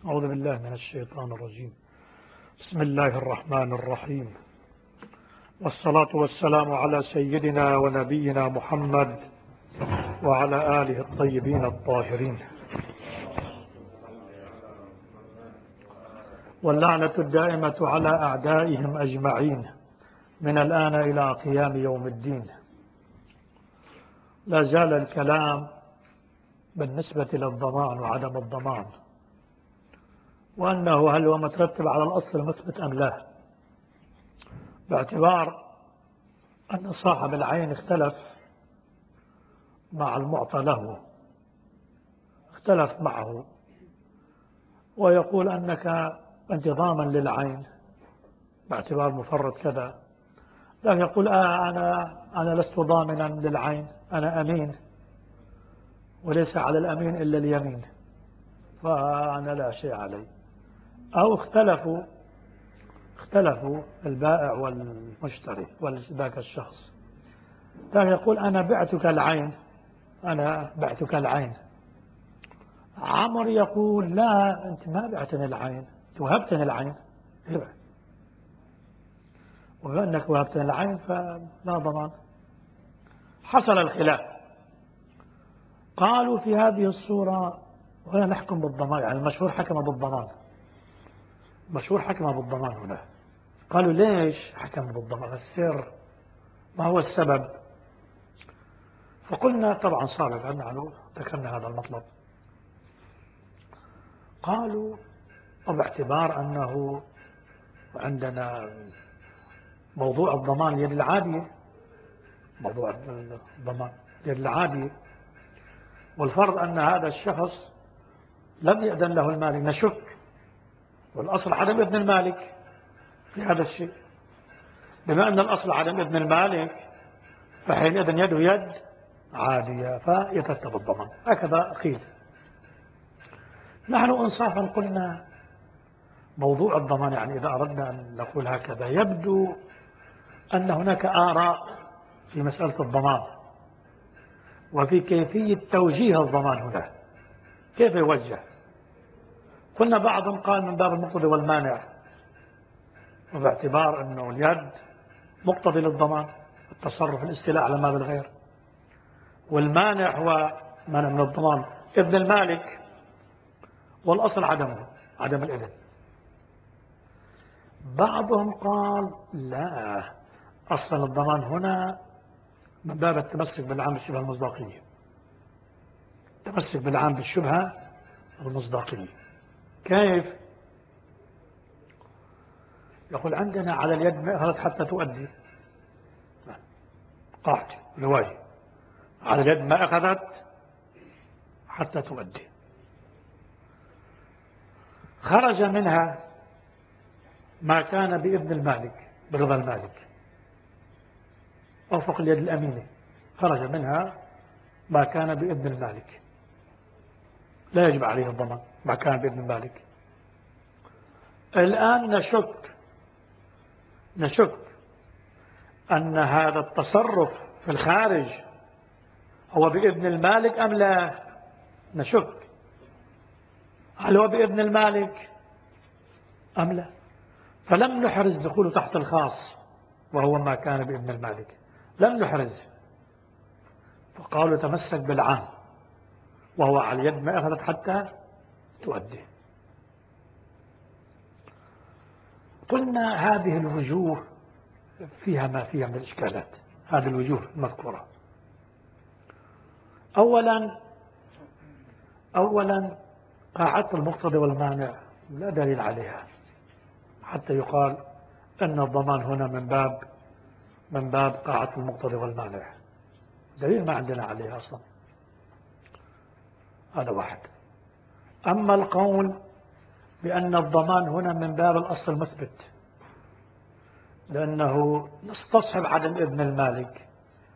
أعوذ بالله من الشيطان الرجيم. بسم الله الرحمن الرحيم، والصلاة والسلام على سيدنا ونبينا محمد وعلى آله الطيبين الطاهرين، واللعنة الدائمة على أعدائهم أجمعين من الآن إلى قيام يوم الدين. لا زال الكلام بالنسبة للضمان وعدم الضمان، وأنه هل هو مترتب على الأصل المثبت أم لا، باعتبار أن صاحب العين اختلف مع المعطى له، اختلف معه ويقول أنك أنت ضامن للعين باعتبار مفرط كذا، لكن يقول أنا لست ضامنا للعين، أنا أمين وليس على الأمين إلا اليمين، فأنا لا شيء علي. أو اختلفوا البائع والمشتري وذاك الشخص، لكن يقول أنا بعتك العين. عمر يقول لا، أنت ما بعتني العين، أنت وهبتني العين، وأنك وهبتني العين فلا ضمان. حصل الخلاف، قالوا في هذه الصورة ولا نحكم بالضمان، يعني المشهور حكم بالضمان، مشهور حكم بالضمان هنا. قالوا ليش حكم بالضمان؟ السر ما هو السبب؟ فقلنا طبعا سابقا نحن ذكرنا هذا المطلب. قالوا باعتبار أنه عندنا موضوع الضمان يد العادية، موضوع الضمان يد العادية، والفرض أن هذا الشخص لم يأذن له المالك، نشك، والأصل عدم إذن المالك في هذا الشيء. بما أن الأصل عدم إذن المالك فحينئذ يده يد عادية فيترتب الضمان، هكذا قيل. نحن إنصافا قلنا موضوع الضمان، يعني إذا أردنا أن نقول هكذا، يبدو أن هناك آراء في مسألة الضمان وفي كيفية توجيه الضمان هنا، كيف يوجه. قلنا بعضهم قال من باب المقتضي والمانع، وباعتبار أنه اليد مقتضي للضمان، التصرف الاستيلاء على مال الغير، والمانع هو مانع من الضمان إذن المالك، والأصل عدم الإذن. بعضهم قال لا، أصلا الضمان هنا من باب التمسك بالعام بالشبهة المصداقية، التمسك بالعام بالشبهة المصداقية. كيف؟ يقول عندنا على اليد ما أخذت حتى تؤدي، قاعدة رواية على اليد ما أخذت حتى تؤدي، خرج منها ما كان بإذن المالك برضا المالك، أوفق اليد الأمينة، خرج منها ما كان بإذن المالك، لا يجب عليه الضمان ما كان بإذن المالك. الآن نشك أن هذا التصرف في الخارج هو بإذن المالك أم لا، نشك هل هو بإذن المالك أم لا، فلم نحرز دخوله تحت الخاص وهو ما كان بإذن المالك، لم نحرز، فقالوا تمسك بالعام وهو على اليد ما أخذت حتى تؤدي. قلنا هذه الوجوه فيها ما فيها من الإشكالات، هذه الوجوه المذكورة. أولا قاعدة المقتضي والمانع لا دليل عليها حتى يقال أن الضمان هنا من باب قاعدة المقتضي والمانع، دليل ما عندنا عليها أصلا، هذا واحد. أما القول بأن الضمان هنا من باب الأصل المثبت، لأنه نستصحب عدم إذن المالك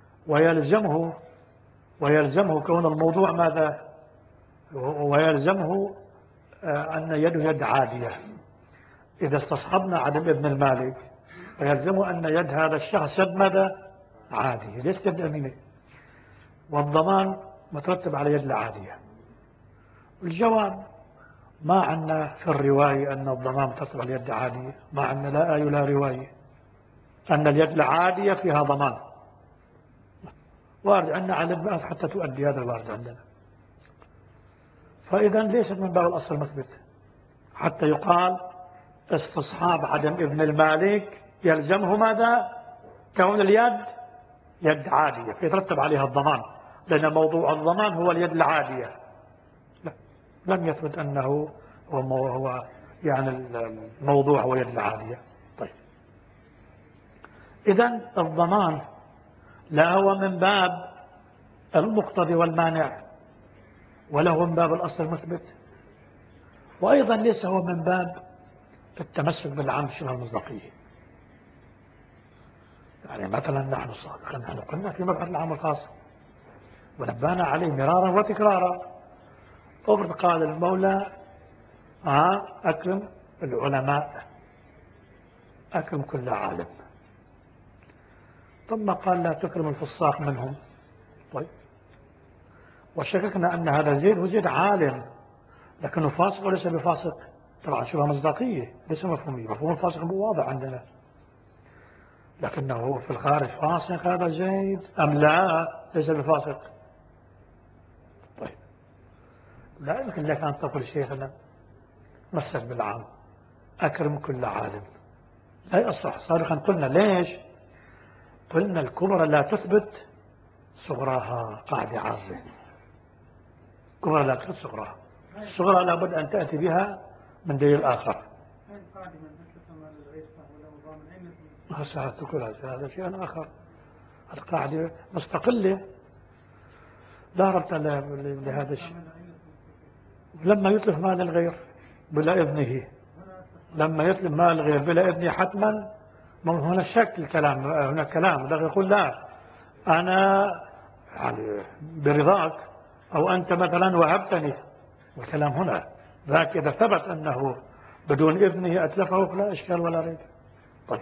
ويلزمه كون الموضوع ماذا، ويلزمه أن يده يد عادية. إذا استصحبنا عدم إذن المالك فيلزمه أن يد هذا الشخص يد ماذا، عادية، ليست يد أمينة، والضمان مترتب على يد العادية. الجواب ما عندنا في الرواية أن الضمان تطلع اليد العادية، ما عندنا لا آية ولا رواية أن اليد العادية فيها ضمان. وارد عندنا على البأس حتى تؤدي، هذا الوارد عندنا. فإذا ليست من باب الأصل المثبت، حتى يقال استصحاب عدم ابن المالك يلزمه ماذا؟ كون اليد يد عادية فيترتب عليها الضمان، لأن موضوع الضمان هو اليد العادية. لا، لم يثبت أنه هو يعني الموضوع هو اليد العادية. طيب، إذن الضمان لا هو من باب المقتضي والمانع، ولا هو من باب الأصل المثبت، وأيضا ليس هو من باب التمسك بالعام شبه المصداقية. يعني مثلا نحن صادقا نحن قلنا في مبحث العام الخاص ونبهنا عليه مرارا وتكرارا. افرض قال المولى أكرم العلماء، أكرم كل عالم، ثم قال لا تكرم الفصاق منهم. طيب، وشككنا أن هذا زيد وزيد عالم لكنه فاسق وليس بفاسق، طبعا شبه مصداقية ليس مفهومية. مفهوم الفاسق واضح عندنا، لكنه في الخارج فاسق هذا زيد أم لا ليس بفاسق. طيب، لا يمكن لك أن تقول شيخنا مسك بالعام أكرم كل عالم، لا يصح. سابقا قلنا ليش؟ قلنا الكبرى لا تثبت صغراها، قاعدة عامة. كبرى لا تثبت صغراها، الصغرى لابد أن تأتي بها من دليل آخر. هذا شيء آخر، القاعدة مستقلة لا ربط لهذا الشيء. لما يتلف مال الغير بلا إذنه، لما يتلف مال الغير بلا إذنه حتما هنا الشك الكلام، هنا كلام يقول لا أنا يعني برضاك أو أنت مثلا وهبتني، الكلام هنا ذاك إذا ثبت أنه بدون إذنه أتلفه فلا إشكال ولا ريب. طيب،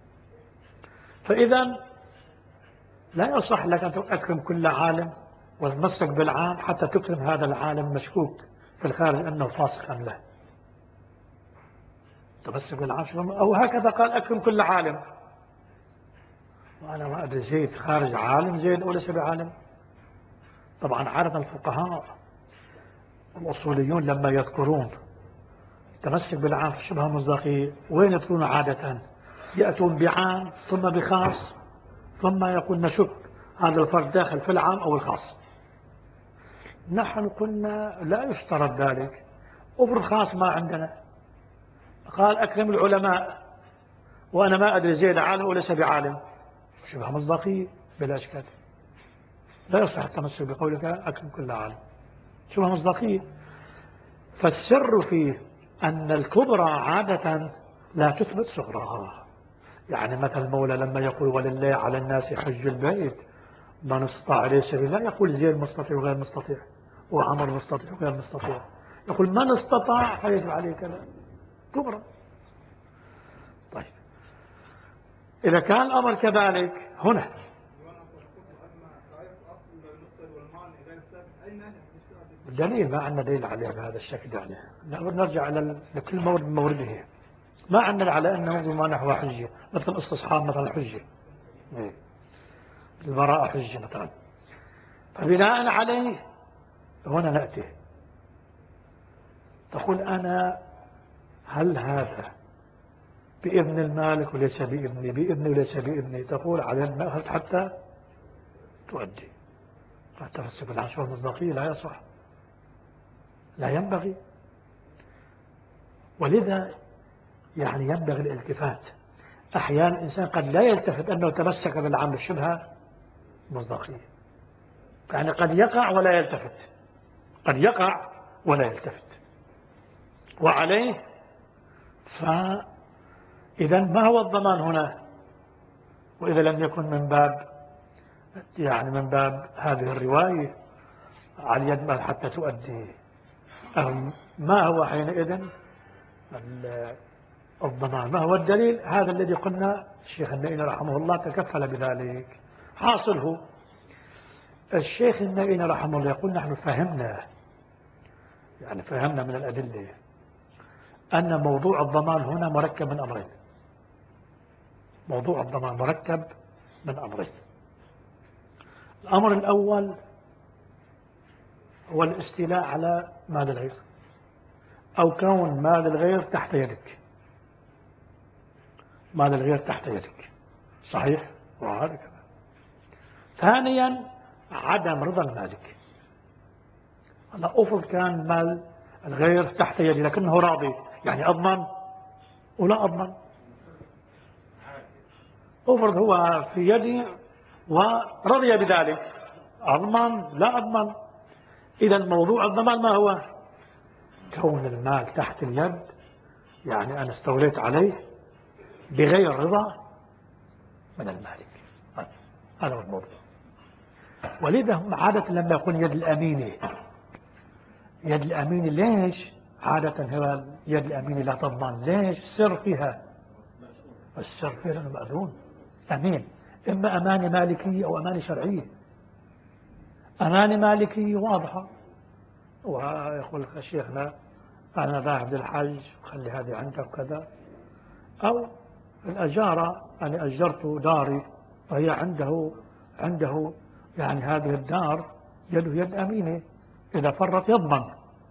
فإذا لا يصح لك أن تكرم كل عالم وتمسك بالعام حتى تكرم هذا العالم مشكوك في الخارج أنه فاسق أم لا. تمسك بالعام، أو هكذا قال أكرم كل عالم، وأنا ما أدري زيد خارج عالم زيد وليس بعالم. طبعا عادة الفقهاء الأصوليون لما يذكرون تمسك بالعام في شبه مصداقية وين يذكرون عادة؟ يأتون بعام ثم بخاص ثم يقول نشك هذا الفرد داخل في العام أو الخاص. نحن قلنا لا يشترط ذلك. أفرض خاص ما عندنا، قال أكرم العلماء وأنا ما أدري زيد عالم وليس بعالم، شبه مصداقية بلا إشكال، لا يصح التمسك بقولك أكرم كل عالم، شبه مصداقية. فالسر فيه أن الكبرى عادة لا تثبت صغرها. يعني مثل المولى لما يقول ولله على الناس حج البيت من استطاع إليه سبيلا، لا يقول زيد مستطيع وغير مستطيع وعمر مستطيع وغير مستطيع، يقول من استطاع فيجب عليه كذا، كبرى. طيب، إذا كان الأمر كذلك هنا الدليل ما عندنا دليل عليه بهذا الشكل، يعني نرجع لكل مورد بمورده. ما عندنا على أنه ما نحو حجة، مثل استصحاب مثلا حجة، البراءة حجة مثلا. فبناء عليه هنا نأتي تقول أنا هل هذا بإذن المالك وليس بإذني، بإذني وليس بإذني، تقول على المأخذ حتى تؤدي. التمسك بالعشوة المصداقية لا يصح، لا ينبغي. ولذا يعني ينبغي الالتفات. أحيانا الإنسان قد لا يلتفت أنه تمسك بالعام الشبهة مصداقية، يعني قد يقع ولا يلتفت، قد يقع ولا يلتفت. وعليه فإذا ما هو الضمان هنا؟ وإذا لم يكن من باب يعني من باب هذه الرواية على يد حتى تؤدي، ما هو حينئذ الضمان؟ ما هو الدليل؟ هذا الذي قلنا الشيخ النائي رحمه الله تكفل بذلك. حاصله الشيخ النائي رحمه الله يقول نحن فهمنا، يعني فهمنا من الأدلة أن موضوع الضمان هنا مركب من أمرين. موضوع الضمان مركب من أمرين. الأمر الأول هو الاستيلاء على مال الغير، أو كون مال الغير تحت يدك. مال الغير تحت يدك، صحيح؟ وهذا كذا. ثانيا عدم رضا المالك. أنا أفرض كان مال الغير تحت يدي لكنه راضي، يعني أضمن ولا أضمن؟ أفرض هو في يدي ورضي بذلك، أضمن لا أضمن؟ إذا موضوع الضمان ما هو؟ كون المال تحت اليد، يعني أنا استوليت عليه بغير رضا من المالك. هذا هو الموضوع. ولذا هم عادة لما يكون يد الأمينة، يد الأمينة ليش عادة هو يد الأمينة لا تضمن؟ ليش؟ السر فيها، السر فيها لأنه مأذون أمين، إما أمانة مالكية أو أمانة شرعية. أمانة مالكية واضحة، ويقول شيخنا أنا ذاهب للحج خلي هذه عندك وكذا، أو الأجارة أنا أجرت داري وهي عنده يعني هذه الدار يده يد أمينة، إذا فرط يضمن.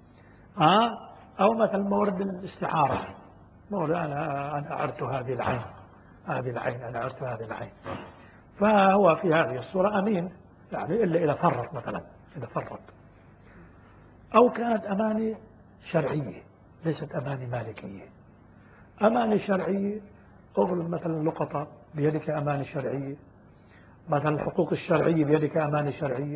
أو مثلا مورد الاستعارة، مورد أنا أعرت هذه العين، هذه العين أنا أعرت هذه العين، فهو في هذه الصورة أمين، يعني إلا إذا فرط مثلا، إذا فرط. أو كانت أمانة شرعية ليست أمانة مالكية. أمانة شرعية، أغلب مثلا اللقطة بيدك أمانة شرعية، مثلا الحقوق الشرعية بيدك أمانة شرعية.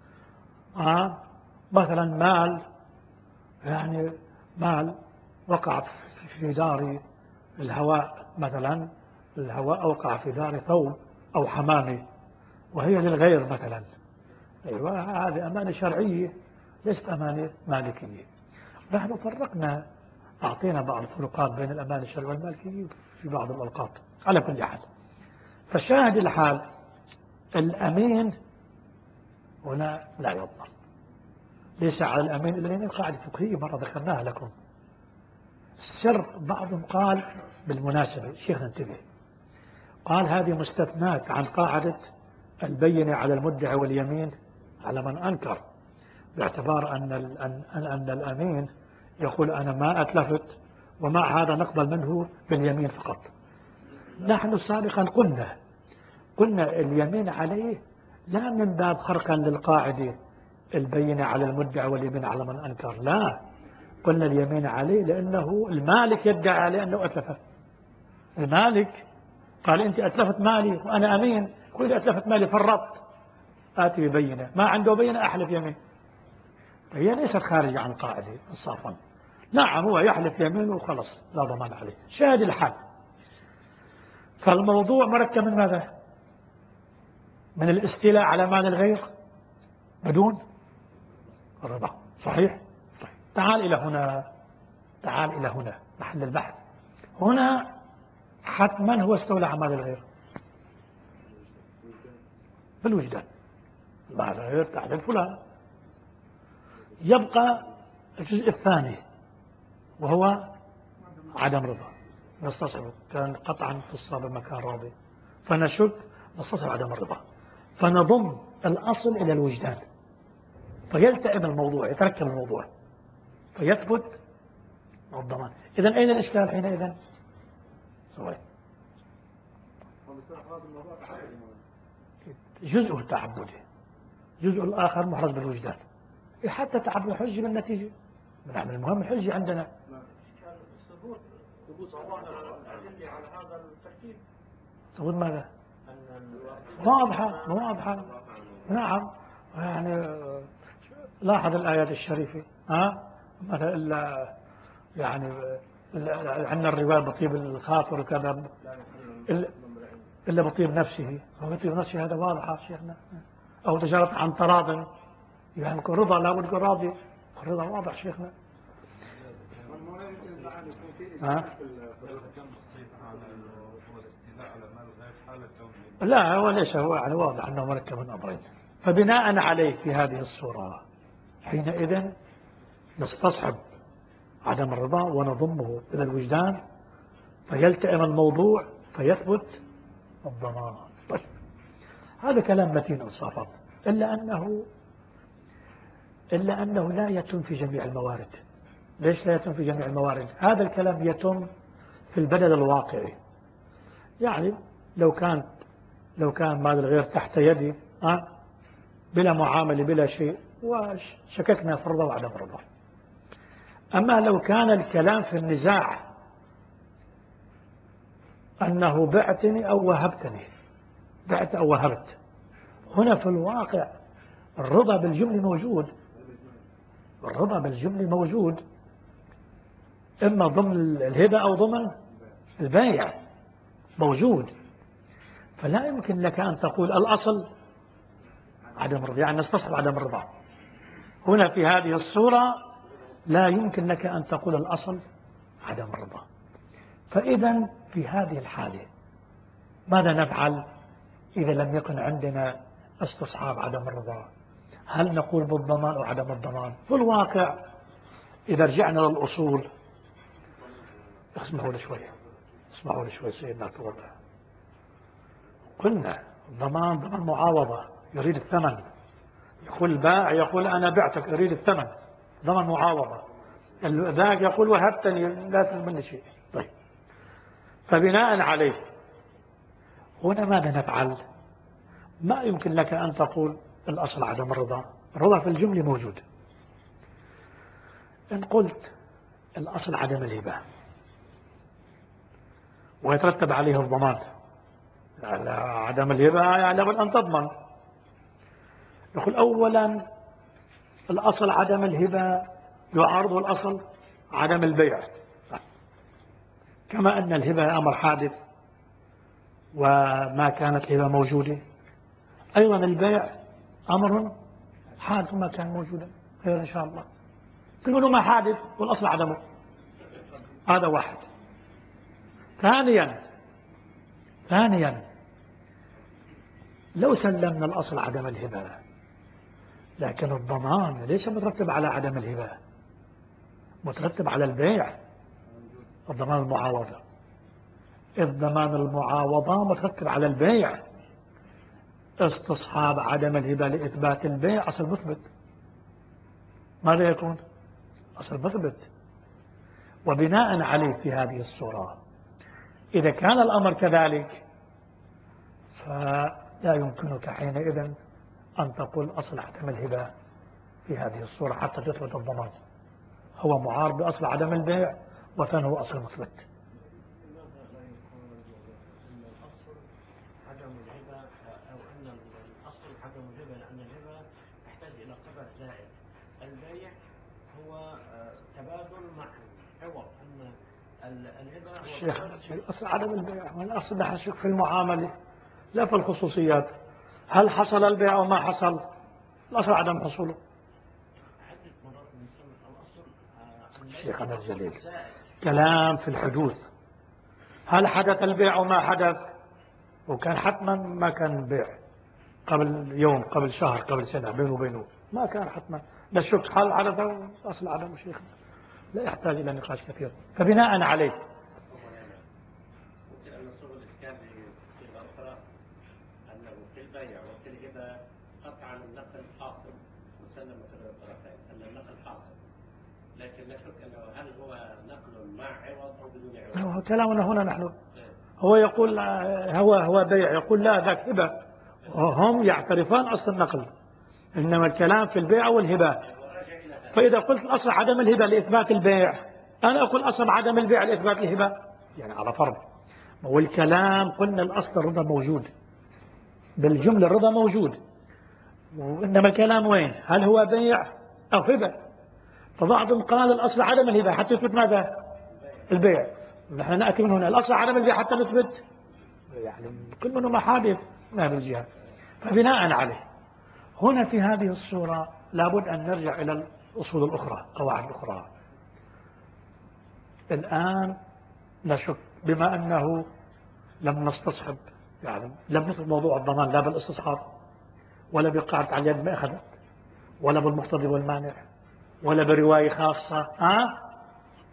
مثلا مال، يعني مال وقع في دار الهواء، مثلا الهواء أوقع في دار ثوب أو حمامة وهي للغير مثلا، أيوة هذه أمانة شرعية ليست أمانة مالكية. نحن فرقنا، أعطينا بعض الفروقات بين الأمانة الشرعية والمالكية في بعض الأوقات. على كل حال، فالشاهد الحال الأمين هنا لا يضمن، ليس على الأمين إلا من قاعدة فقهية مرة ذكرناها لكم. السر بعضهم قال بالمناسبة شيخ انتبه، قال هذه مستثنات عن قاعدة البينة على المدعي واليمين على من أنكر، باعتبار أن الأمين يقول أنا ما أتلفت، ومع هذا نقبل منه باليمين فقط. نحن سابقا قلنا اليمين عليه لا من باب خرقا للقاعدة البينة على المدعي واليمين على من أنكر، لا، قلنا اليمين عليه لأنه المالك يدعي عليه أنه أتلفه. المالك قال أنت أتلفت مالي وأنا أمين، كل أتلفت مالي فرطت، آتي ببينة، ما عنده بينة أحلف يمين. هي ليست خارجة عن القاعدة إنصافا. نعم هو يحلف يمين وخلص لا ضمان عليه، شاهد الحال. فالموضوع مركب من ماذا؟ من الاستيلاء على مال الغير بدون الرضا، صحيح؟ طيب تعال إلى هنا محل البحث. هنا حتما هو استولى على مال الغير بالوجدان، مال الغير تحت الفلان. يبقى الجزء الثاني وهو عدم رضا، نستصحب كان قطعا في الصابر مكان راضي، فنشك نستصحب عدم الرضا، فنضم الأصل إلى الوجدان، فيلتئم الموضوع، يتركب الموضوع، فيثبت الضمان. إذن أين الإشكال حينئذ؟ سوي جزء تعبدي، جزء الآخر محرز بالوجدان، حتى تعبد الحج بالنتيجة. نعم المهم الحجة عندنا ثبوت الأدلة على هذا التركيب. ثبوت ماذا؟ واضحة. نعم يعني لاحظ الآيات الشريفة، مثلا يعني عندنا الرواية بطيب الخاطر وكذا إلا بطيب نفسه، بطيب نفسه هذا واضحة شيخنا. أو تجارة عن تراض، يعني يكون رضا لا بد يكون راضي، الرضا واضح شيخنا. لا هو ليس، هو يعني واضح أنه مركب من أمرين. فبناء عليه في هذه الصورة حينئذ نستصحب عدم الرضا ونضمه إلى الوجدان فيلتئم الموضوع فيثبت الضمان. طيب هذا كلام متين إنصافا، إلا أنه لا يتم في جميع الموارد. ليش لا يتم في جميع الموارد؟ هذا الكلام يتم في البلد الواقعي. يعني لو كان مال الغير تحت يدي بلا معاملة بلا شيء وشككنا في الرضا وعدم الرضا. أما لو كان الكلام في النزاع أنه بعتني أو وهبتني، بعت أو وهبت، هنا في الواقع الرضا بالجملة موجود، الرضا بالجملة موجود، إما ضمن الهبة أو ضمن البيع موجود. فلا يمكن لك أن تقول الأصل عدم الرضا، يعني نستصحب عدم الرضا. هنا في هذه الصورة لا يمكن لك أن تقول الأصل عدم الرضا. فإذا في هذه الحالة ماذا نفعل إذا لم يكن عندنا استصحاب عدم الرضا؟ هل نقول بالضمان أو عدم الضمان؟ في الواقع إذا رجعنا للأصول، اسمحوا لي شوي سيدنا توضح. قلنا الضمان ضمان معاوضة، يريد الثمن. يقول البائع يقول أنا بعتك أريد الثمن، ضمان معاوضة. ذاك يقول وهبتني لا تسلم مني شيء. طيب فبناء عليه هنا ماذا نفعل؟ ما يمكن لك أن تقول الأصل عدم الرضا، الرضا في الجملة موجود. إن قلت الأصل عدم الهبة ويترتب عليه الضمان، على عدم الهبة يعني لابد أن تضمن. يقول أولا الأصل عدم الهبة يعارض الأصل عدم البيع، كما أن الهبة أمر حادث وما كانت الهبة موجودة، أيضا البيع أمر حادث وما كان موجودا. خير إن شاء الله، كل منهما حادث والأصل عدمه. هذا واحد. ثانيا لو سلمنا الأصل عدم الهبة، لكن الضمان ليس مترتب على عدم الهبة، مترتب على البيع. الضمان المعاوضة، الضمان المعاوضة مترتب على البيع. استصحاب عدم الهبة لإثبات البيع أصل مثبت. ماذا يكون؟ أصل مثبت. وبناء عليه في هذه الصورة إذا كان الأمر كذلك فلا يمكنك حينئذ أن تقول أصل عدم الهبة في هذه الصورة حتى تثبت الضمان. هو معارض بأصل عدم البيع وثاني هو أصل مثبت. عدم الهبة أو أن الأصل عدم الهبة، لأن الهبة تحتاج إلى قدر زائد. البيع هو تبادل مع عوض، أن الهبة الشيخ أصل عدم البيع والأصل نحن نشك في المعاملة لا في الخصوصيات. هل حصل البيع أو ما حصل؟ الأصل عدم حصوله. عدة مرات بنسمي الأصل شيخنا الجليل كلام في الحدوث. هل حدث البيع أو ما حدث؟ وكان حتما ما كان بيع قبل يوم قبل شهر قبل سنة بينه وبينه، ما كان حتما. لا شك هل حدث أصل عدم شيخنا لا يحتاج إلى نقاش كثير. فبناء عليه ممكن أن نصوغ الإسكان بصيغة أخرى، أنه في البيع وفي الهبة قطعا النقل حاصل مسلم كلا الطرفين، أن النقل حاصل، لكن نشك أنه هل هو نقل مع عوض أو بدون عوض. كلامنا هنا نحن هو يقول هو بيع، يقول لا ذاك هبة، هم يعترفان أصل النقل، إنما الكلام في البيع والهبة. فإذا قلت الأصل عدم الهبة لإثبات البيع، أنا أقول أصل عدم البيع لإثبات الهبة، يعني على فرض. والكلام قلنا الأصل الرضا موجود بالجملة، الرضا موجود، وإنما الكلام وين؟ هل هو بيع أو هبة؟ فبعضهم قال الأصل عدم الهبة حتى يثبت ماذا؟ البيع. نحن نأتي من هنا الأصل عدم البيع حتى نثبت، يعني كل منهم محادث من هذه الجهة. فبناء عليه هنا في هذه الصورة لابد أن نرجع إلى الأصول الأخرى، قواعد أخرى. الآن لا شك بما أنه لم نستصحب، يعني لم ندخل موضوع الضمان لا بالاستصحاب ولا بقاعدة على اليد ما أخذت ولا بالمقتضي والمانع ولا برواية خاصة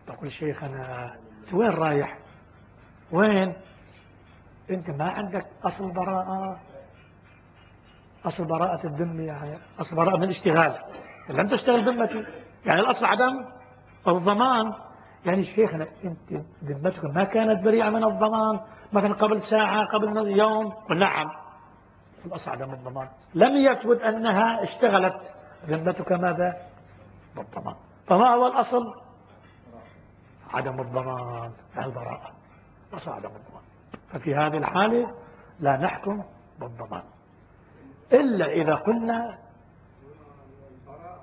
تقول شيخ أنا وين رايح؟ وين؟ أنت ما عندك أصل براءة، أصل براءة الذمة، يعني أصل براءة من الاشتغال، لم تشتغل ذمتي، يعني الأصل عدم الضمان. يعني شيخنا أنت ذمتك ما كانت بريئة من الضمان مثلا قبل ساعة قبل يوم؟ نعم، الأصل عدم الضمان، لم يثبت أنها اشتغلت، ذمتك ماذا؟ بالضمان. فما هو الأصل؟ عدم الضمان، البراءة، أصل عدم الضمان. ففي هذه الحالة لا نحكم بالضمان إلا إذا قلنا البراءة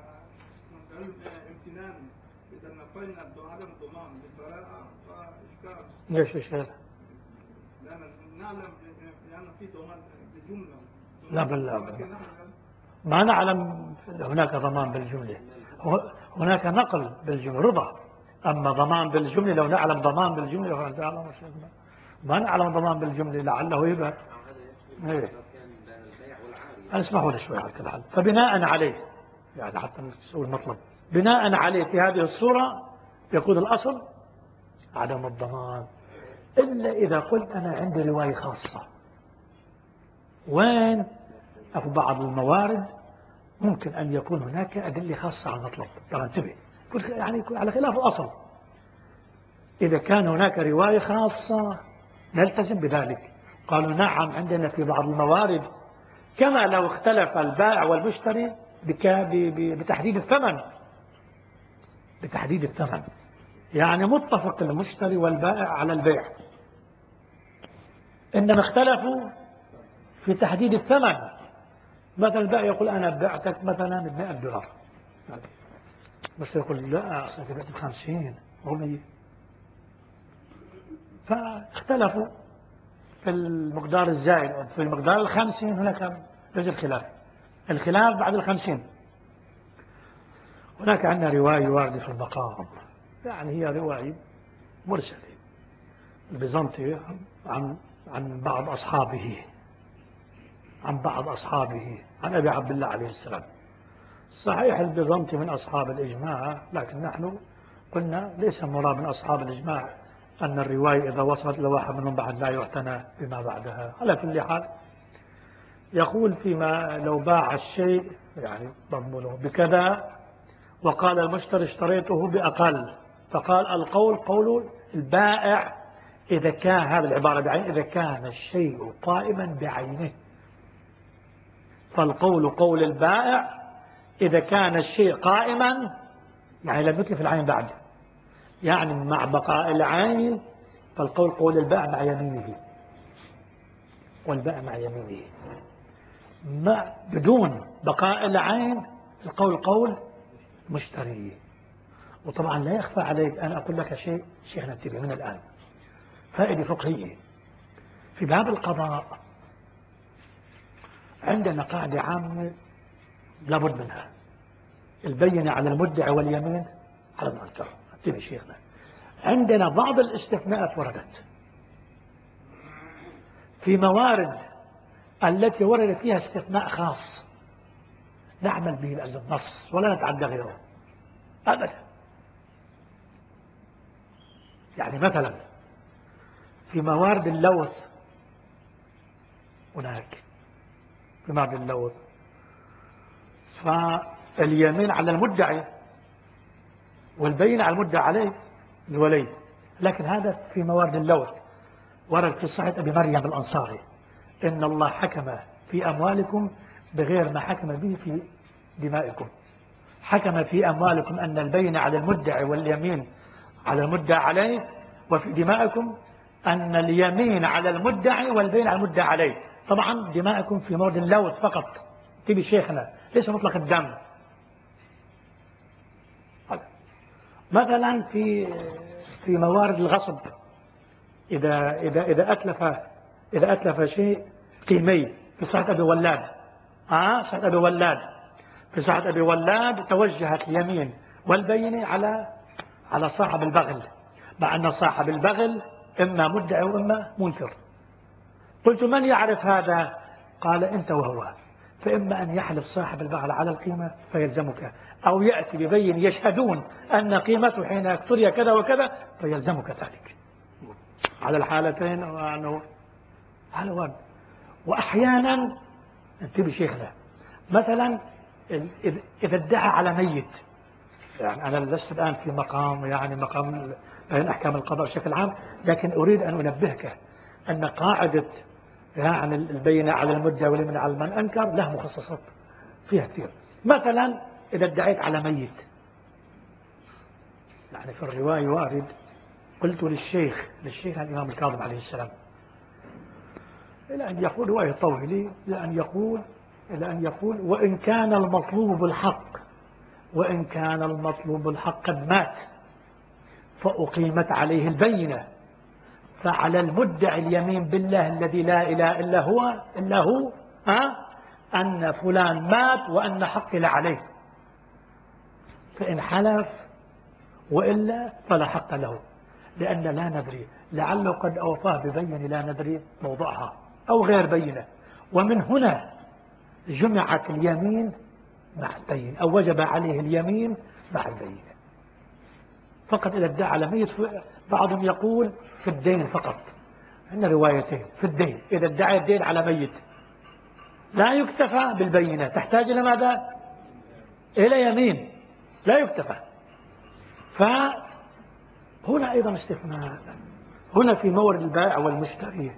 امتنان، إذا نقلنا عدم الضمان بالبراءة فإشكال. ليش إشكال؟ لأن نعلم يعني في ضمان بالجملة. لا ما نعلم هناك ضمان بالجملة، هناك نقل بالجملة رضا، أما ضمان بالجملة لو نعلم ضمان بالجملة ما نعلم ضمان بالجملة لعله يبقى إيه. اسمحوا لي شوي على كل حال. فبناء عليه يعني حتى نسوي المطلب، بناء عليه في هذه الصورة يكون الأصل عدم الضمان، إلا إذا قلت أنا عندي رواية خاصة. وين؟ في بعض الموارد ممكن أن يكون هناك أدلة خاصة على المطلب. طبعا انتبه، يعني على خلاف الأصل. إذا كان هناك رواية خاصة نلتزم بذلك. قالوا نعم، عندنا في بعض الموارد كما لو اختلف البائع والمشتري بتحديد الثمن، بتحديد الثمن، يعني متفق المشتري والبائع على البيع، إنما اختلفوا في تحديد الثمن. مثلا البائع يقول أنا بعتك مثلا $100، المشتري يقول لا أصلا بعت ب50 أو 100، فاختلفوا في المقدار الزائد أو في المقدار ال50. هناك يوجد خلاف، الخلاف بعد ال50. هناك عندنا رواية واردة في المقام، يعني هي رواية مرسلة البيزنطي عن بعض أصحابه، عن أبي عبد الله عليه السلام. صحيح البيزنطي من أصحاب الإجماع، لكن نحن قلنا ليس المراد من أصحاب الإجماع أن الرواية إذا وصلت لواحد منهم بعد لا يعتنى بما بعدها. على كل حال يقول فيما لو باع الشيء يعني مضمونه بكذا وقال المشتري اشتريته بأقل، فقال القول قول البائع إذا كان، هذه العبارة بعين، إذا كان الشيء قائما بعينه، فالقول قول البائع إذا كان الشيء قائما، يعني لم يتلف العين بعد، يعني مع بقاء العين، فالقول قول البائع مع يمينه، والبائع مع يمينه. بدون بقاء العين القول قول مشتري. وطبعا لا يخفى عليك، أنا أقول لك شيء ننتبه من الآن، فائدة فقهية في باب القضاء. عندنا قاعدة عامة لابد منها، البينة على المدعي واليمين على المنكر. انتبه شيخنا، عندنا بعض الاستثناءات وردت في موارد التي ورد فيها استثناء خاص نعمل به لأجل النص ولا نتعدى غيره أبدا. يعني مثلا في موارد اللوث، هناك في موارد اللوث فاليمين على المدعي والبين على المدعي عليه الولي، لكن هذا في موارد اللوث. ورد في صحيح أبي مريم الأنصاري إن الله حكم في أموالكم بغير ما حكم به في دمائكم. حكم في أموالكم أن البين على المدعي واليمين على المدعي عليه، وفي دمائكم أن اليمين على المدعي والبين على المدعي عليه. طبعا دمائكم في مورد اللوث فقط، تبي شيخنا، ليس مطلق الدم. مثلا في موارد الغصب، إذا أتلف شيء قيمي في صحة أبي ولاد، صحة أبي ولاد، في صحة أبي ولاد توجهت اليمين والبينة على صاحب البغل، مع أن صاحب البغل إما مدعي وإما منكر. قلت من يعرف هذا؟ قال أنت وهو. فإما أن يحلف صاحب البعل على القيمة فيلزمك، أو يأتي ببين يشهدون أن قيمته حين اشتري كذا وكذا فيلزمك ذلك. على الحالتين أنه هذا وارد. وأحيانا انتبه شيخنا، مثلا إذا ادعى على ميت، يعني أنا لست الآن في مقام مقام بين أحكام القضاء بشكل عام، لكن أريد أن أنبهك أن قاعدة البينة على المدعي واليمين على من أنكر له مخصصات فيها كثير. مثلا إذا ادعيت على ميت، يعني في الرواية وارد، قلت للشيخ الإمام الكاظم عليه السلام، إلى أن يقول رواية طويلة، إلى أن يقول وإن كان المطلوب الحق قد مات فأقيمت عليه البينة، فعلى المدعي اليمين بالله الذي لا إله إلا هو أن فلان مات وأن حقي لعليه، فإن حلف وإلا فلا حق له، لأن لا ندري لعله قد أوفاه ببينة لا ندري موضعها أو غير بينة، ومن هنا جمعت اليمين مع البينة، أو وجب عليه اليمين مع البينة. فقط إذا ادعى على ميت، بعضهم يقول في الدين فقط، عندنا روايتين في الدين، إذا ادعى الدين على ميت لا يكتفى بالبينة، تحتاج إلى ماذا؟ إلى يمين، لا يكتفى. فهنا أيضا استثناء، هنا في مورد البائع والمشتري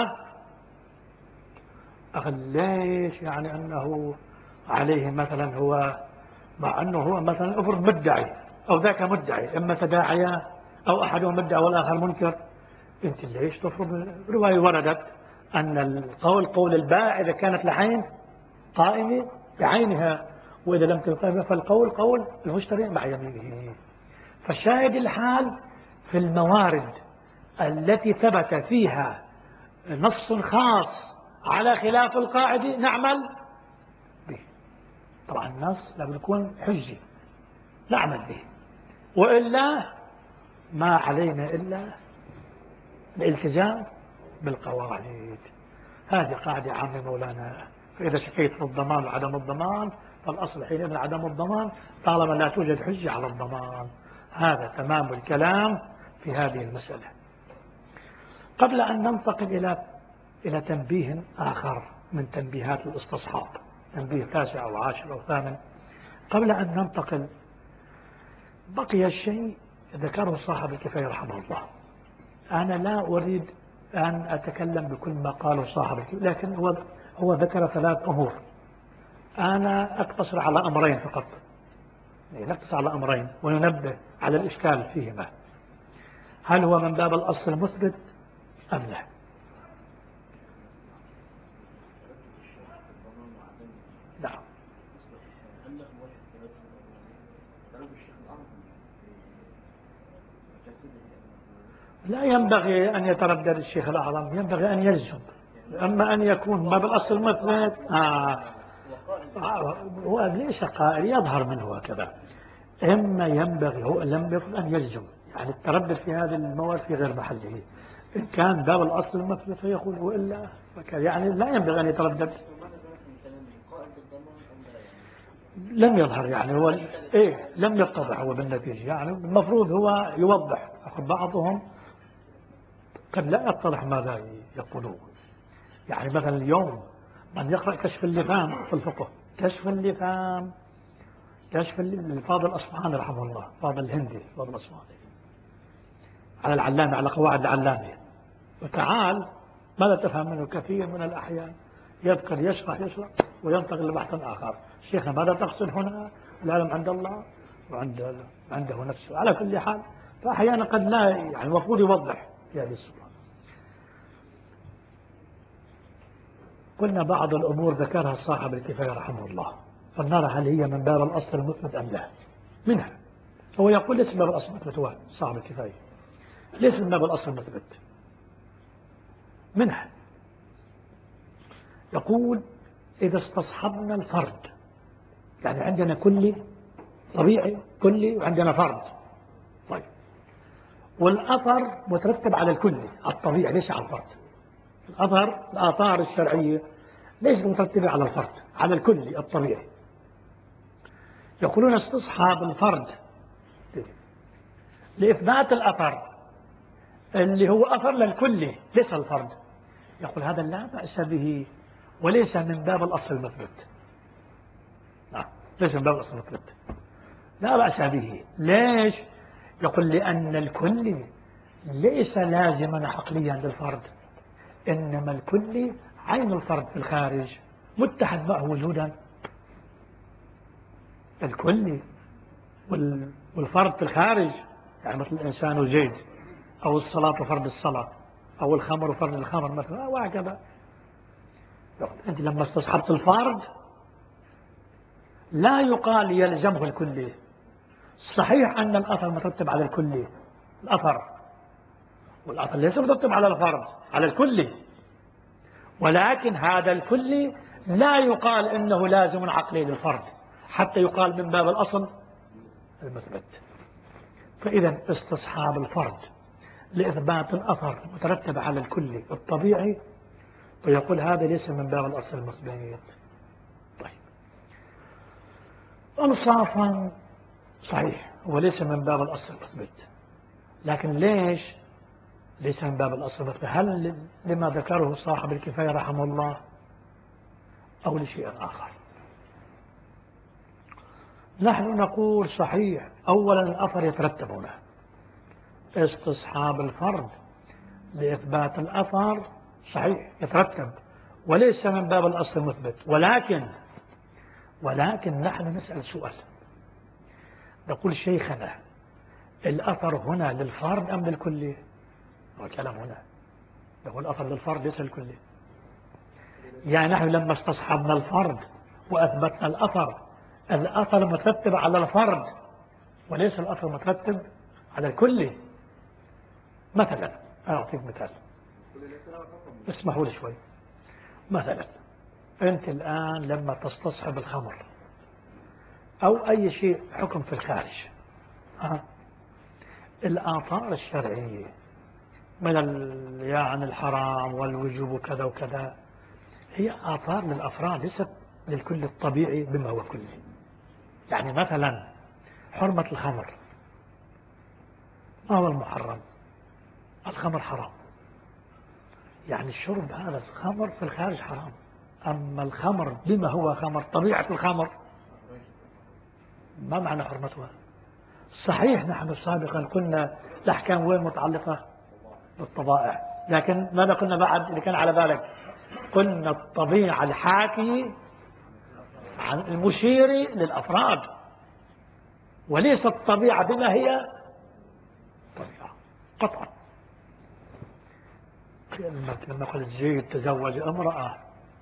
ليش يعني أنه عليه مثلا هو، مع أنه هو مثلا أفرض مدعي أو ذاك مدعي، إما تداعيا أو أحدهم مدعي والآخر منكر، أنت ليش تفرض؟ رواية وردت أن القول قول البائع إذا كانت العين قائمة بعينها، وإذا لم تكن قائمة فالقول قول المشتري مع يمينه. فالشاهد الحال في الموارد التي ثبت فيها نص خاص على خلاف القاعدة نعمل به. طبعا النص لابد يكون حجة نعمل به، وإلا ما علينا إلا الالتزام بالقواعد. هذه قاعدة عامة مولانا. فإذا شكيت في الضمان وعدم الضمان فالأصل حينئذ عدم الضمان طالما لا توجد حجة على الضمان. هذا تمام الكلام في هذه المسألة. قبل أن ننتقل إلى تنبيه آخر من تنبيهات الاستصحاب، تنبيه 9 أو 10 أو 8، قبل أن ننتقل بقي الشيء ذكره صاحب الكفاية رحمه الله. أنا لا أريد أن أتكلم بكل ما قاله صاحب الكفاية، لكن هو ذكر 3 أمور، أنا أقتصر على أمرين فقط، نقتصر على أمرين وننبه على الإشكال فيهما. هل هو من باب الأصل المثبت أم لا؟ نعم. لا ينبغي أن يتردد الشيخ الأعظم، ينبغي أن يجزم. أما أن يكون باب الأصل المثبت هو ليس قائل يظهر منه هكذا. إما ينبغي هو لم يفضل أن يجزم، يعني التردد في هذه المواد في غير محله. إن كان باب الأصل المثبت فيقول وإلا يعني لا ينبغي أن يتردد. لم يظهر يعني هو لم يتضح هو بالنتيجة، يعني المفروض هو يوضح. بعضهم قد لا يتضح ماذا يقولون. يعني مثلا اليوم من يقرأ كشف اللثام في الفقه، كشف اللثام الفاضل الأصفهاني رحمه الله، فاضل الهندي الفاضل الأصفهاني على العلامة، على قواعد العلامة، وتعال ماذا تفهم منه؟ كثير من الأحيان يذكر يشرح وينتقل لبحث آخر. شيخنا ماذا تقصد هنا؟ العلم عند الله وعنده نفسه. على كل حال فأحيانا قد لا، يعني المفروض يوضح في هذه الصورة. قلنا بعض الأمور ذكرها صاحب الكفاية رحمه الله، فلنرى هل هي من باب الأصل المثبت أم لا. منها هو يقول ليس من باب الأصل المثبت، هو صاحب الكفاية ليس من باب الأصل المثبت. منها يقول إذا استصحبنا الفرد، يعني عندنا كلي طبيعي كلي وعندنا فرد، طيب، والأثر مترتب على الكلي، على الطبيعي ليس على الفرد. الآثار الشرعية ليست مترتبة على الفرد، على الكل الطبيعي. يقولون استصحاب الفرد لإثبات الأثر اللي هو أثر للكل ليس الفرد، يقول هذا لا بأس به وليس من باب الأصل المثبت. ليس من باب الأصل المثبت، لا بأس به. ليش؟ يقول لأن الكل ليس لازما عقليا للفرد، إنما الكل عين الفرد في الخارج متحد معه وجودا. الكل والفرد في الخارج، يعني مثل الإنسان وزيد، أو الصلاة وفرد الصلاة، أو الخمر وفرد الخمر مثلا، وهكذا. أنت لما استصحبت الفرد لا يقال يلزمه الكل. صحيح أن الأثر مترتب على الكل، الأثر، والأثر ليس مترتب على الفرد، على الكل، ولكن هذا الكل لا يقال إنه لازم عقلي للفرد حتى يقال من باب الأصل المثبت. فإذا استصحاب الفرد لإثبات الأثر مترتب على الكل الطبيعي، ويقول هذا ليس من باب الأصل المثبت. طيب، أنصافا صحيح هو ليس من باب الأصل المثبت، لكن ليش ليس من باب الأصل المثبت؟ هل لما ذكره صاحب الكفاية رحمه الله أو لشيء آخر؟ نحن نقول صحيح. أولا الأثر يترتب هنا، استصحاب الفرد لإثبات الأثر صحيح يترتب وليس من باب الأصل المثبت، ولكن نحن نسأل سؤال، نقول شيخنا الأثر هنا للفرد أم للكل؟ والكلام هنا نقول الأثر للفرد ليس للكل. يعني نحن لما استصحبنا الفرد وأثبتنا الأثر مترتب على الفرد وليس الأثر مترتب على الكل. مثلا أعطيك مثال، اسمحوا لي شوي. مثلا أنت الآن لما تستصحب الخمر أو أي شيء حكم في الخارج، الآثار الشرعية من يعني الحرام والوجوب وكذا وكذا هي آثار للأفراد ليست للكل الطبيعي بما هو كله. يعني مثلا حرمة الخمر، ما هو المحرم؟ الخمر حرام، يعني الشرب هذا الخمر في الخارج حرام. أما الخمر بما هو خمر، طبيعة الخمر ما معنى حرمتها؟ صحيح نحن سابقا قلنا الأحكام وين متعلقة بالطبائع، لكن ماذا قلنا بعد اللي كان على بالك؟ قلنا الطبيعة الحاكي عن المشير للأفراد، وليس الطبيعة بما هي طبيعة قطعا. لما قال زيد تزوج امرأة،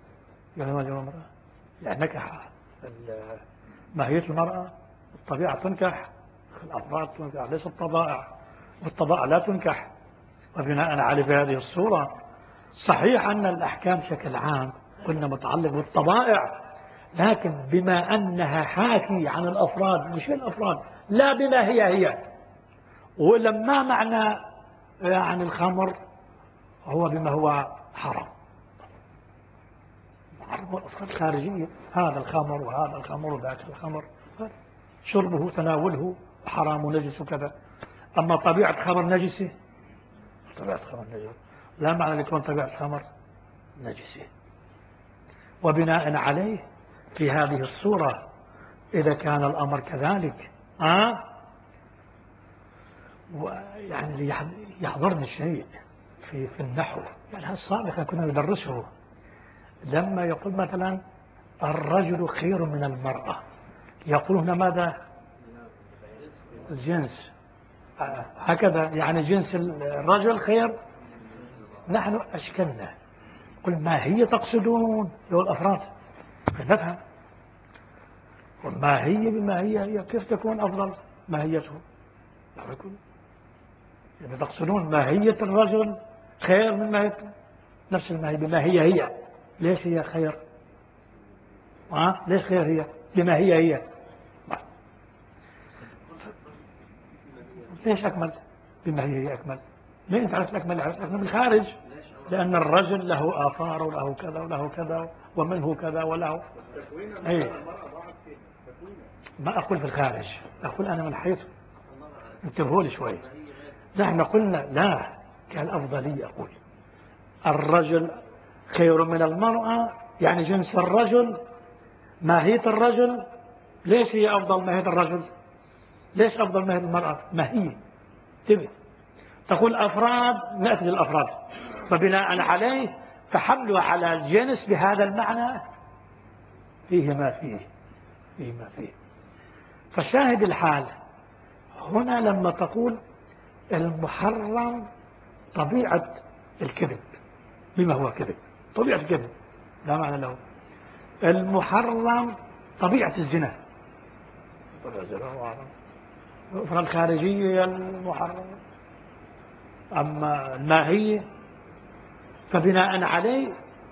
يعني نكح، ماهية المرأة الطبيعة تنكح، الأفراد تنكح، ليس الطبائع، والطبائع لا تنكح. وبناء على هذه الصورة صحيح أن الأحكام بشكل عام قلنا متعلق بالطبائع، لكن بما أنها حاكي عن الأفراد مش الأفراد، لا بما هي. ولما معنى عن الخمر هو بما هو حرام، حرام الأفراد الخارجية، هذا الخمر وهذا الخمر وذاك الخمر، شربه تناوله حرام ونجس وكذا. أما طبيعة خمر نجسة، طبيعة خمر نجسة لا معنى لكون طبيعة خمر نجسة. وبناء عليه في هذه الصورة إذا كان الأمر كذلك يعني يحضرني الشيء في النحو، يعني السابقا كنا ندرسه، لما يقول مثلا الرجل خير من المرأة، يقول هنا ماذا؟ الجنس، هكذا يعني جنس الرجل خير. نحن أشكلنا قل ما هي تقصدون يا الأفراد، نفهم ما هي بما هي كيف تكون أفضل ماهيته؟ يعني تقصدون ماهية الرجل خير من ماهيته، نفس الماهية بما هي. ليش هي خير؟ ليش خير هي بما هي؟ ليش أكمل بما هي أكمل؟ ليه أنت عرفت أكمل؟ عرفت أكمل من الخارج. لأن الرجل له آثار وله كذا وله كذا ومنه كذا وله. أي ما أقول في الخارج، أقول أنا من حيث انتبهوا لي شوي. نحن قلنا لا كالأفضلية. أقول الرجل خير من المرأة، يعني جنس الرجل، ماهية الرجل. ليش هي أفضل ماهية الرجل؟ ليش أفضل ماهية المرأة؟ ماهية تبي تقول أفراد، نأتي للأفراد، فبناء عليه فحمله على الجنس بهذا المعنى فيه ما فيه. فشاهد الحال هنا لما تقول المحرم طبيعة الكذب، بما هو كذب، طبيعة الكذب لا معنى له. المحرم طبيعة الزنا، الخارجية المحرم. أما الماهية فبناء عليه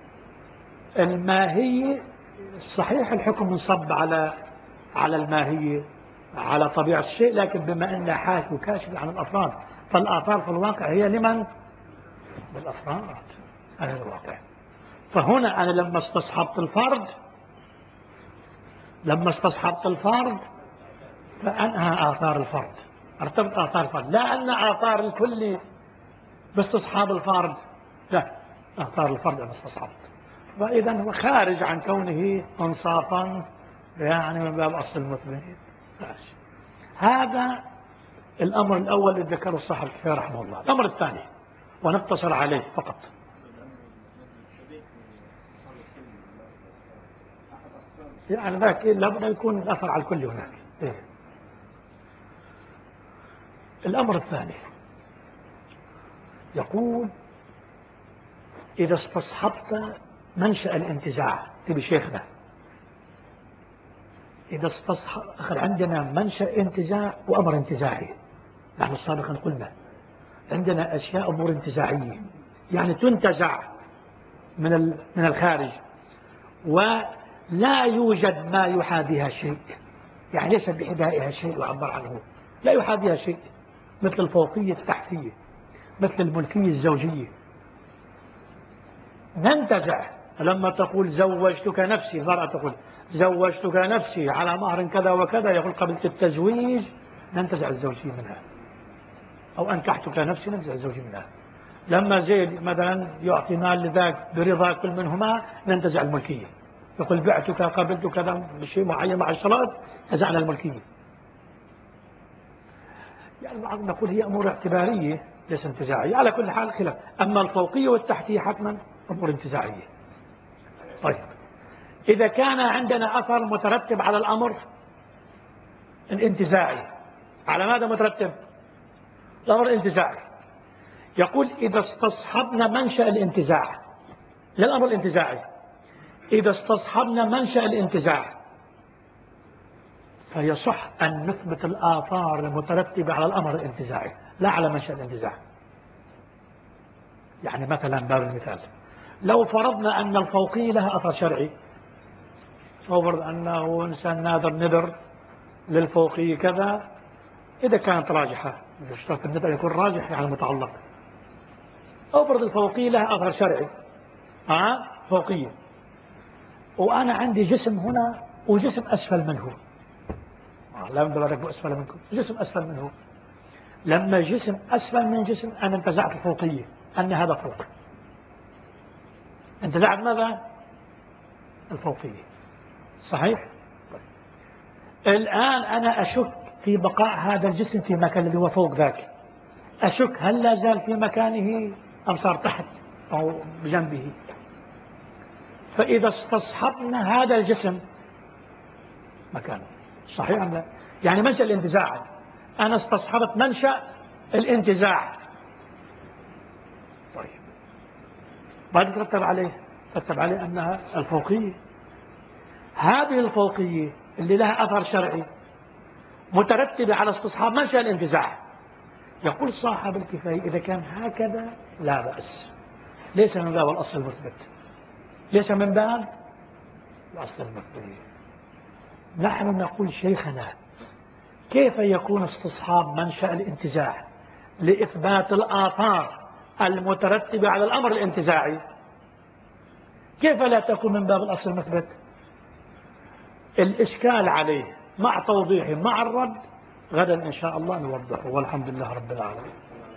الماهية صحيح الحكم منصب على الماهية، على طبيعة الشيء، لكن بما أن حاكي وكاشف عن الأفراد، فالآثار في الواقع هي لمن؟ للأفراد. هذا الواقع. فهنا أنا لما استصحبت الفرد فأنهى آثار الفرد، ارتبط آثار الفرد، لا أن آثار الكل باستصحاب الفرد، لا، آثار الفرد أنا استصحبت. فإذا هو خارج عن كونه انصافا، يعني من باب أصل المثبتين. هذا الأمر الأول الذي ذكره صاحب الكفاية رحمه الله. الأمر الثاني ونقتصر عليه فقط، يعني ذاك لابد يكون الأثر على الكل هناك. الأمر الثاني يقول إذا استصحبت منشأ الانتزاع. تبي شيخنا إذا أخذ عندنا منشأ انتزاع وأمر انتزاعي. نحن سابقا قلنا عندنا أشياء أمور انتزاعية، يعني تنتزع من الخارج ولا يوجد ما يحاذيها شيء، يعني ليس بحذائها شيء يعبر عنه، لا يحاذيها شيء، مثل الفوقية التحتية، مثل الملكية الزوجية. ننتزع لما تقول زوجتك نفسي، المرأة تقول زوجتك نفسي على مهر كذا وكذا، يقول قبلت التزويج، ننتزع الزوجية منها. أو أنكحتك نفسي، ننتزع الزوجية منها. لما زيد مثلا يعطي مال لذاك برضا كل منهما، ننتزع الملكية. يقول بعتك قبلت كذا بشيء معين مع الشرائط، نزعنا الملكية. يعني بعض نقول هي أمور اعتبارية ليس انتزاعية، على كل حال خلاف. أما الفوقية والتحتية حتما أمور انتزاعية. طيب إذا كان عندنا أثر مترتب على الأمر الانتزاعي، على ماذا مترتب؟ الأمر الانتزاعي. يقول إذا استصحبنا منشأ الانتزاع للأمر الانتزاعي، إذا استصحبنا منشأ الانتزاع فيصح أن نثبت الآثار المترتبة على الأمر الانتزاعي لا على منشأ الانتزاع. يعني مثلا باب المثال، لو فرضنا أن الفوقية لها أثر شرعي، فرض أنه إنسان ناذر نذر للفوقية كذا، إذا كانت راجحة، يشترط النذر يكون راجح يعني متعلق، أو فرض الفوقية لها أثر شرعي، فوقية، وأنا عندي جسم هنا وجسم أسفل منه، لا من بالك أسفل منكم، جسم أسفل منه. لما جسم أسفل من جسم أنا انتزعت الفوقية، أن هذا فوق، انتزعت ماذا؟ الفوقية، صحيح؟ طيب. الآن أنا أشك في بقاء هذا الجسم في مكان اللي هو فوق ذاك، أشك هل لا زال في مكانه أم صار تحت أو بجنبه. فإذا استصحبنا هذا الجسم مكانه، صحيح أم لا؟ يعني منشأ الانتزاع، أنا استصحبت منشأ الانتزاع. طيب بعد ترتب عليه أنها الفوقية، هذه الفوقية اللي لها أثر شرعي مترتبة على استصحاب منشأ الانتزاع. يقول صاحب الكفاية إذا كان هكذا لا بأس، ليس من باب الأصل المثبت، ليس من باب الأصل المثبت. نحن نقول شيخنا كيف يكون استصحاب منشأ الانتزاع لإثبات الآثار المترتبة على الأمر الانتزاعي، كيف لا تكون من باب الأصل المثبت؟ الإشكال عليه مع توضيحه مع الرد غدا إن شاء الله نوضحه، والحمد لله رب العالمين.